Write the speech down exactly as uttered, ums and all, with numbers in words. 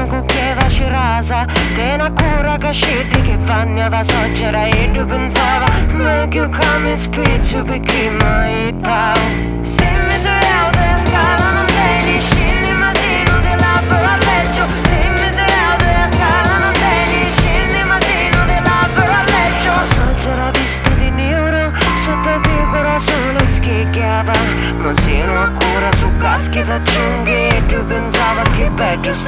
cucchieva ci rasa, te una cura che scende che fanno va soggera e tu pensava, meglio che mi spiccio perché mai tau. Se mi sei auto a scala non devi scendi, ma se non te lavoro a leggio. Se mi sei auto a scala non devi scendi, ma se non te lavoro a leggio. Soggera vista di neuro, sotto pecora solo schicchiava, ma se non ancora su caschi da giunghi, più pensava che peggio